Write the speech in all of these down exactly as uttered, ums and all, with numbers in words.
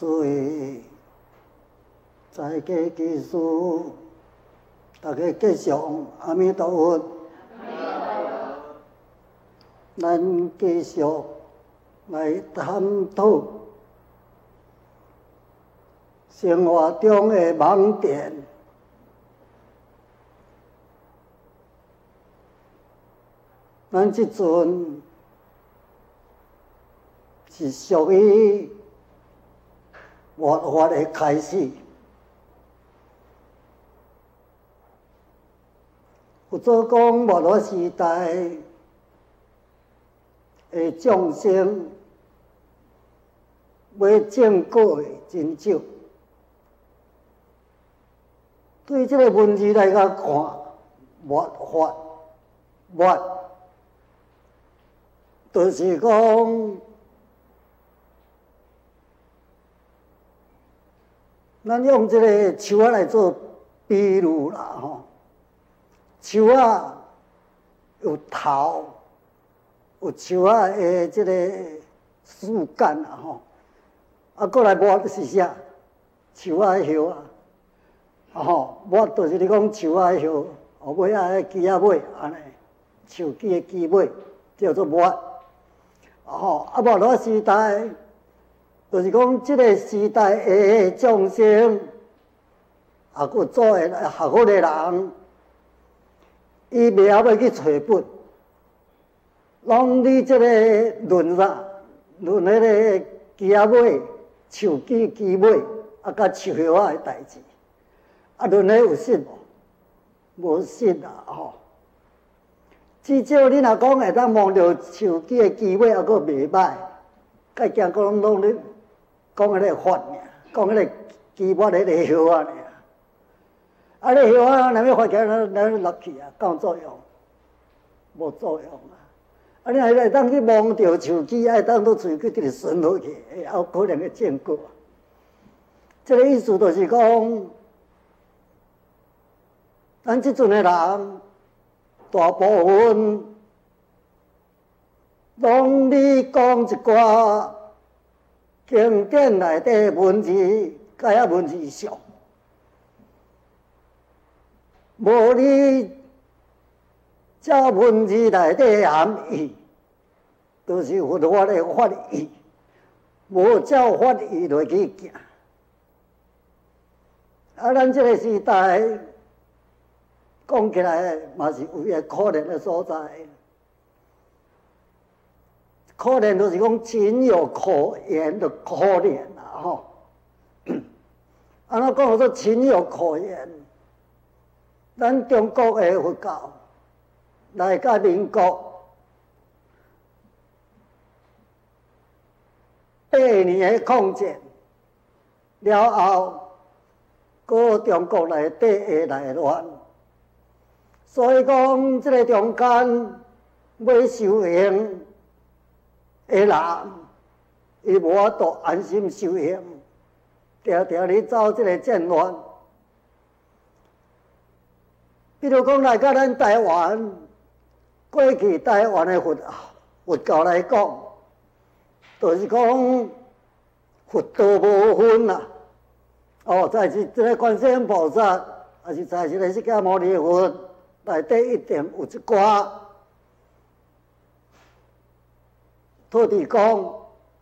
诸位在家居士，大家吉祥，阿弥陀佛。咱继续来探讨生活中的盲点。咱即阵是属于末法的开始，有做讲末法时代的众生要正果的真少。对这个问题来甲看，末法末就是讲，咱用这个树仔来做比喻啦，吼。树仔有头，有树仔的这个树干啊，吼。啊，过来末是啥？树仔的叶啊，吼，末就是你讲树仔的叶，后尾啊，迄枝仔尾安尼，树枝的枝尾叫做末。吼，啊，末法时代，就是讲即个时代的众生，啊，佮做诶学佛的人，伊袂晓要去找本，拢伫即个论啥，论迄个枝仔尾、树枝枝尾，啊，甲树叶仔的代志，啊，论迄有信无？无信啊，吼。至少你若讲会当望到树枝的枝尾，还佫袂歹。甲惊讲拢咧讲迄个法尔，讲迄个枝末迄个叶仔尔。啊，迄叶仔若要发起来，咱咱落去啊，敢有作用？无作用啊！啊，你若会当去望到树枝，爱当到喙去直直伸落去，会有可能会见过。这个意思就是讲，咱即阵的人。大部分拢咧讲一寡经典内底文字，甲遐文字上，无你照文字内底含义，都是佛法的法义，无照法义来去行。啊，咱这个时代。讲起来嘛是有伊个可怜的所在，可怜就是讲情有可原的可怜啦，吼。安怎讲做情有可原？咱中国的佛教来甲民国八年的抗战了后，搁中国内底的内乱。所以讲，即个中间要修行的人，伊无法度安心修行，常常咧走即个战乱。比如讲来甲咱台湾，过去台湾的佛佛教来讲，就是讲佛道无分啦。哦，再是即个观世音菩萨，还是再是个释迦牟尼佛。内底一定有一寡土地公、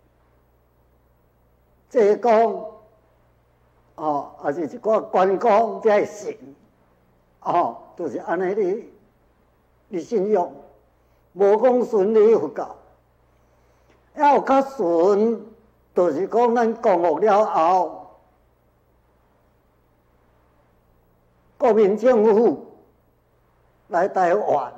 济公，哦，也是一寡关公，才是神，哦，就是安尼咧，咧信仰，无讲顺理佛教。要有较顺，就是讲咱降伏了后，国民政府。来台湾，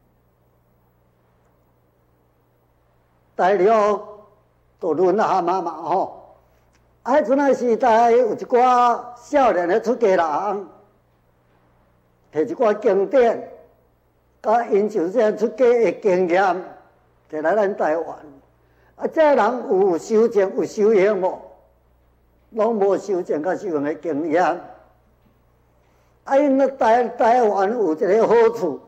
大陆都沦陷嘛嘛吼。啊，迄阵仔时代有一寡少年的出家人，摕一寡经典，甲因就这出家的经验，摕来咱台湾。啊，这人有修正有修行无？拢无修正甲修行的经验。啊，因咧台台湾有一个好处，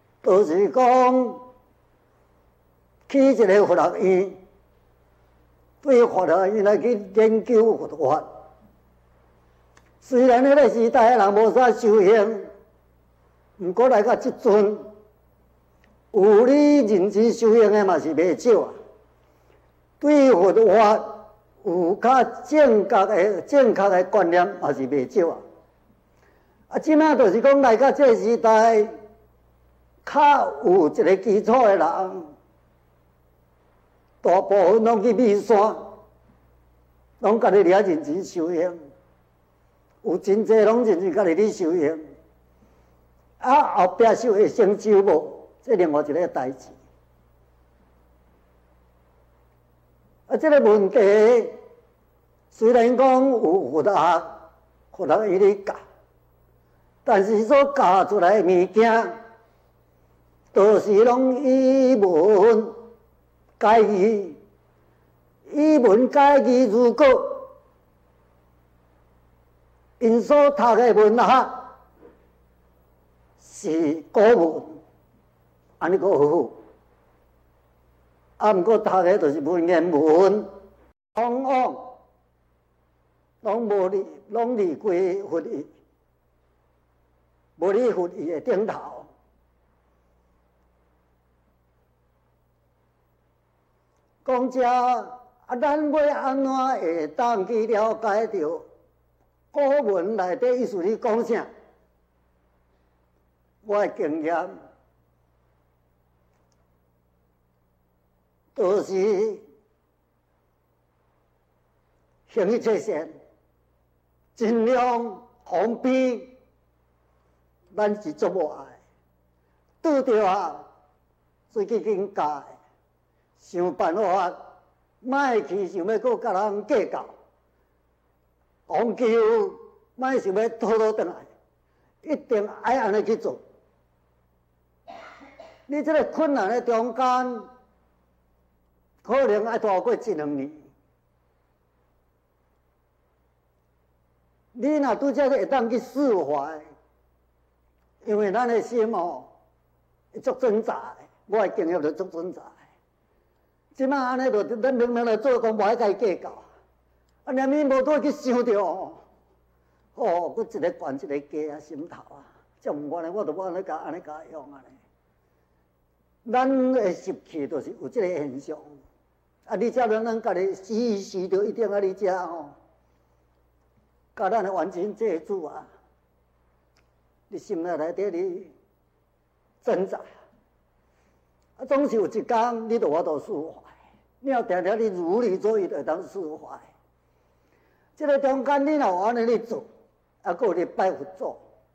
就是讲起一个佛学院， 对佛啊，伊来去研究佛法。虽然迄个时代人无啥修行，毋过来到即阵，有你认真修行的嘛是袂少啊。对佛法有较正确的、正确的观念嘛是袂少啊。啊，即摆就是讲来到这个时代，较有一个基础的人，大部分拢去米山，拢家己掠认真修行。有真济拢认真家己咧修行，啊后壁是会成就无？这另外一个代志。啊，这个问题虽然讲有佛学，佛学伊咧教，但是所教出来的物件，都是拢以文解义，以文解义。如果因所读的文学是古文，安尼个好。啊，毋过读的就是文言文，往往拢无离，拢离开佛义，无离佛义的顶头。讲遮啊，咱要安怎会当去了解到古文内底意思咧讲啥？我的经验都是行一切善，尽量方便，咱是做无爱。拄着啊，自己境界，想办法，莫去想要搁甲人计较。讲求，莫想要拖倒转来，一定爱安尼去做。你这个困难的中间，可能要拖过一两年。你若拄则会当去释怀，因为咱的心哦，足挣扎的，我的经验就足挣扎的。即摆安尼，就咱明明来做讲，无爱甲伊计较。啊，连咪无倒去想着哦，哦，佫一个悬一个低啊，心头啊，这毋愿的，我就要安尼甲安尼甲用安尼。咱的习气就是有即个现象，啊，你才能咱家己时时着一定啊，你遮吼，甲咱的完全借助啊，你心内内底你挣扎，啊，总是有一天你着我着释怀，你要定定你如理作意着当释怀。这个中间你若有安尼咧做，啊，佫有咧拜佛祖，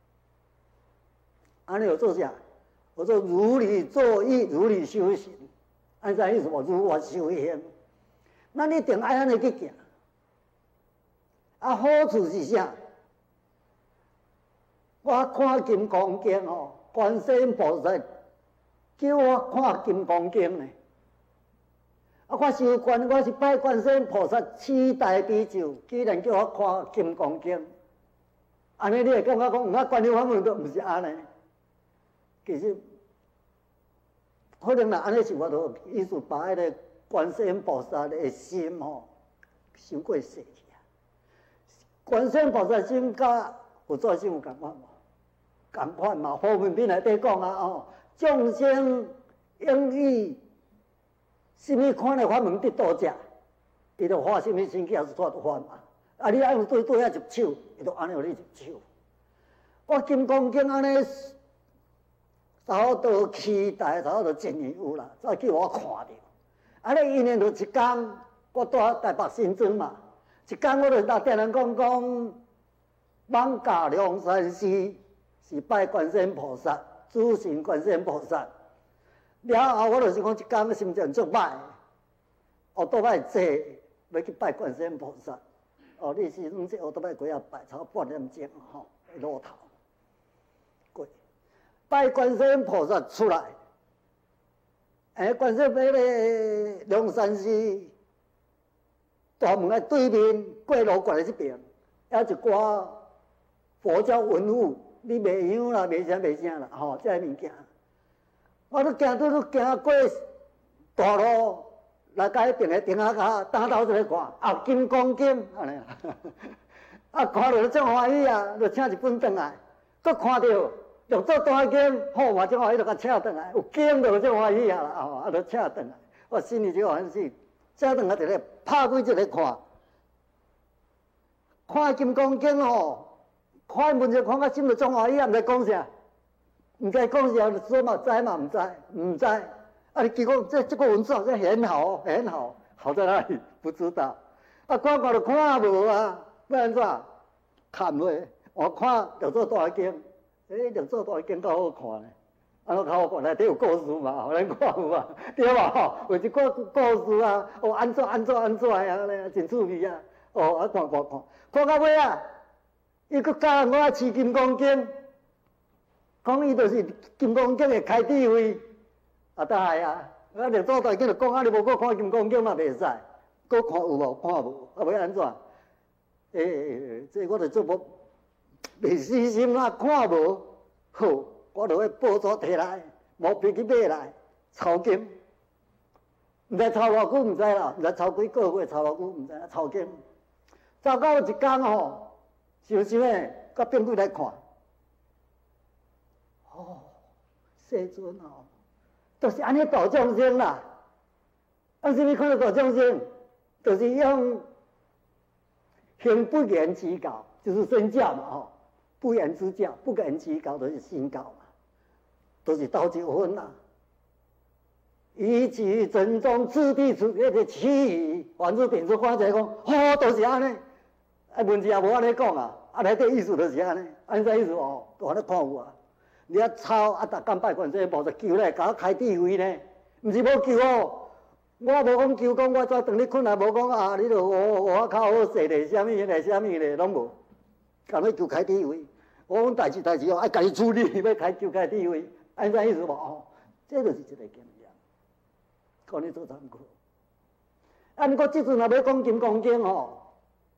安尼有做啥？我说如理作意，如理修行，按啥意思？我如法修行，那你一定爱安尼去行。啊，好处是啥？我看《金刚经》哦，观世音菩萨叫我看《金刚经》呢。啊，我修观，我是拜观世音菩萨七大比丘，居然叫我看《金刚经》，安尼你会感觉讲，我观音法门都毋是安尼。其实，可能啦，安尼是我著意思把迄个观世音菩萨的心吼，伤过细去啊。观世音菩萨心甲佛祖心有共款无？共款嘛，后面边内底讲啊，哦，众生应以什么款的法门得度者，伊就发什么身起，还是拖就发嘛。啊，你按对对遐入手，伊就安尼互你入手。我金刚经安尼，差不多期待，差不多一年有啦，才叫我看着。安尼一年就一天，我住台北新庄嘛，一天我就打电人讲讲，艋舺梁山寺是拜观世音菩萨，主神观世音菩萨。了后，我就是讲一天个心情足歹，后倒摆坐要去拜观世音菩萨。哦，你是拢这后倒摆几啊拜，差不多半点钟吼，路头过拜观世音菩萨出来。哎，观世音迄个梁山寺大门的对面过路过来这边，还有一寡佛教文物，你卖香啦，卖啥卖啥啦，吼、哦，这物件。我都行都都行过大路， 来甲迄边个顶下甲打头一个看，啊金光金安尼啊，啊看到真欢喜啊，就请一本转来，佮看到玉做大金，好嘛真欢喜，就甲请转来，有金就真欢喜啊啦，吼啊就请转来，我心里就欢喜，请转来一个拍开一个看，看金光金吼，看文就看到心就真欢喜啊，毋知讲啥，毋知讲啥，说嘛知嘛毋知，毋知。啊！你结果这这个文字这很好，很好，好在哪里？不知道。啊，看看就看无啊，要安怎？看落，我看就做大经，诶，就做大经较好看咧。安怎较好看？内底有故事嘛，互咱看有啊，对吧？吼，有一个故事啊，哦，安怎安怎安怎啊，咧，真趣味啊！哦，啊，看看看，看到尾啊，伊佫教我啊，饲金刚经，讲伊就是金刚经的开智慧。啊，大海啊！啊，连做大经就讲啊，你无搁看金刚经嘛袂使，搁看有无？看无，啊，要安怎？诶、欸，这我就做无袂死心啦，看无好，我就去报纸摕来，毛笔去买来抄经，毋知抄偌久，毋知啦，毋知抄几个月，抄偌久，毋知影抄经。走到一天吼，想想诶，甲朋友来看，哦，世尊哦。就是安尼度众生啦，按什么看到度众生？就是用行不言其教，就是身教嘛吼，不言之教，不言其教就是身教嘛，都、就是斗一分啦。以其正宗次第出那个其余，凡是点出翻起来讲，哦，都、就是安尼，啊文字也无安尼讲啊，啊内底意思就是安尼，安怎意思哦？都安尼看有啊。你啊抄啊，逐工拜观世音菩萨求咧，甲我开智慧呢，毋是无求哦。我无讲求讲，我怎当你困难，无讲啊，你著我我较好势咧，啥物咧，啥物咧，拢无。干要求开智慧，我讲代志代志哦，爱家己处理，要开求开智慧，安怎意思无？哦，这就是一个经验，讲你做参考。啊，毋过即阵若要讲金刚经吼，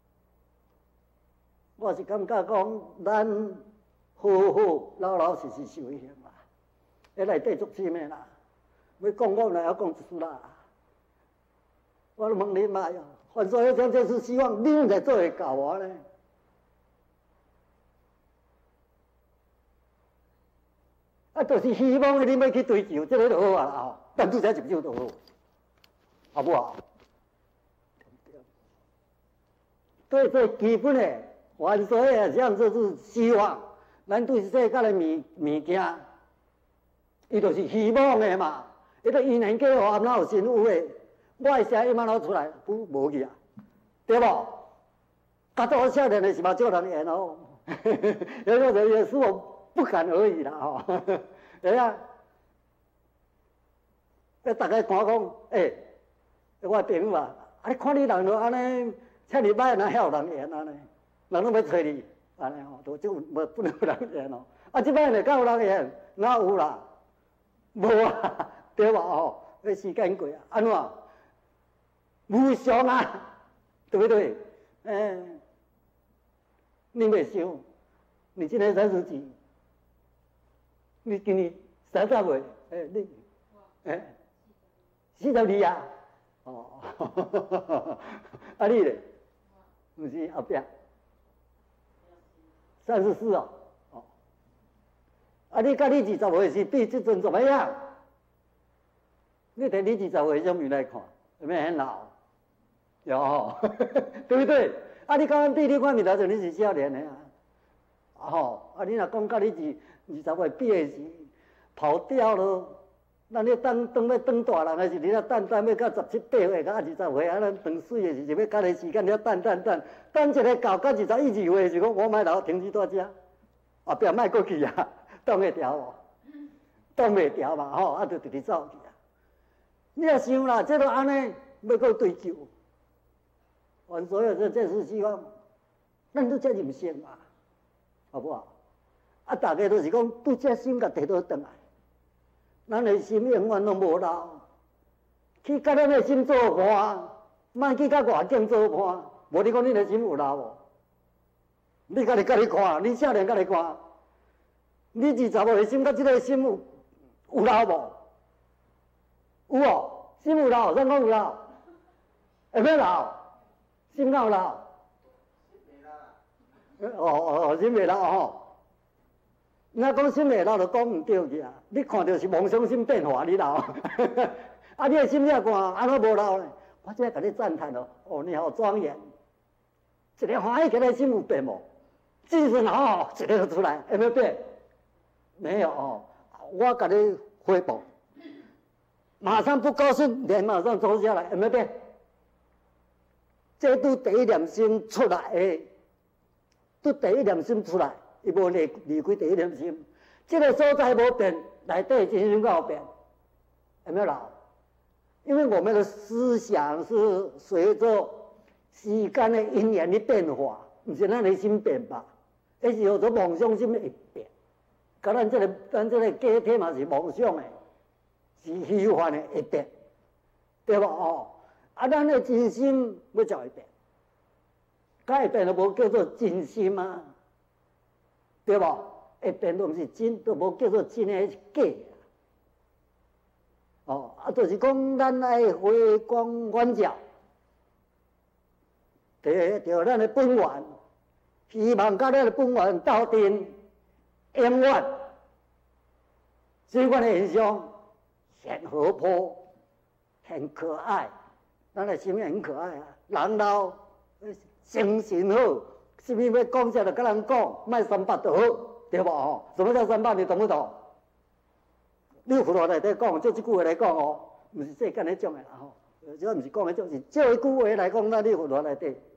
我是感觉讲咱。好好老老实实修行啦，迄内底足深的啦。要讲我哪晓讲一句啦？我问你嘛呀，凡所有讲，就是希望恁来做会教我呢。啊，就是希望恁要去追求，这个就好啊啦吼。但拄则一手就好，好不好？对最基本的，凡所有讲，就是希望。咱对世界的物物件，伊就是希望的嘛。迄个因缘结合，哪有神有的？我的声音嘛攞出来，不无去啊，对无？他做少年的是嘛少人缘哦，有个人也是我不敢而已啦吼。对啊，要大家看讲，诶、欸，我朋友啊，啊你看你人就安尼，请你歹哪晓人缘安尼，人拢要找你。安尼吼，都就无不能有人缘哦。啊，即摆呢，敢有人缘？哪有啦？无啊，对吧？吼，迄时间过啊，安怎？无常啊，对不对？嗯，你袂想，你今年三十几？你今年三十岁？诶，你诶，四十二啊？哦，啊你咧？毋是后壁？三十四哦，哦，啊！你甲你二十岁是比这阵怎么样？你睇你二十岁种面来看，有没有很老？有、哦，对不对？啊！你讲比你看面来就你是少年的啊，啊吼！啊！你若讲甲你二二十岁比的是跑掉咯，那你当当要当大人的是你若等等要到十七八岁，到二十岁啊，咱当水的是就要甲你时间，你要等等等。等一个到到二十一二岁是讲，我买楼停止在遮，后壁卖过去啊，挡会调无？挡袂调嘛吼，啊，就直直走去啊。你若想啦，这都安尼要搁追求，完所有这这是希望，咱都这人生嘛，好不好？啊，大家都是讲拄这心甲摕倒转来，咱的心永远拢无老，去甲咱的心做伴，莫去甲外境做伴。无你讲你的心有老无？你家己家己看，你少年家己看，你二十岁的心甲这个心有有老无？有哦，心有老，咱讲有老， 会咩老？心老老？哦哦哦，心未老吼。那讲心未老就讲唔对去啊！你看到是梦想心变化，你老。啊，你的心了看，安怎无老呢？我只甲你赞叹哦，哦，你好庄严。一个欢喜，一个心有变无？自身好，一个就出来，有没有变？没有哦，我甲你回报，马上不高兴，脸马上抽下来，有没有变？这都第一念心出来的，都第一念心出来，伊无离离开第一念心，这个所在无变，内底真心有变，有没有老？因为我们的思想是随着时间的因缘的变化，不是咱的心变吧？那是有种梦想心会变。甲咱这个咱这个假体嘛是梦想的，是虚幻的会变，对吧？哦，啊，咱的真心要才会变，假会变就无叫做真心啊，对吧？会变都毋是真，都无叫做真的，是假。哦，啊，就是讲咱爱回光返照，摕着咱的本源，希望甲咱的本源斗阵，永远。这款的现象很活泼，很可爱，咱的心很可爱啊。人老精神好，什么要讲啥就甲人讲，卖三八就好，对吧？吼，什么叫三八？你懂不懂？你佛陀内底讲，就这句话来讲哦，毋是世间迄种的啦吼，这毋是讲迄种，是这句话来讲，咱你佛陀内底。